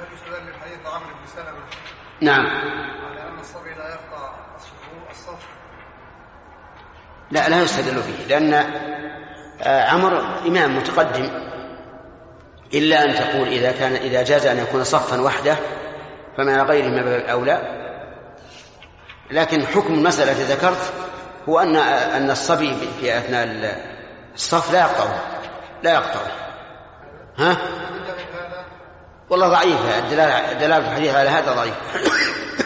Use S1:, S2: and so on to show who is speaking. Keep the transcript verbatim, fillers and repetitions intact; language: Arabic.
S1: يستدل للحديث عمرو بن سلمة
S2: نعم
S1: على أن الصبي لا يقطع الصف؟
S2: لا لا يستدل فيه، لأن عمرو إمام متقدم، إلا أن تقول إذا كان إذا جاز أن يكون صفا وحده فما غيره من باب الأولى. لكن حكم المسألة التي ذكرت هو أن أن الصبي في أثناء الصف لا يقطعه لا يقطعه ها والله ضعيفة الدلالة الدلالة في الحديث على هذا ضعيف.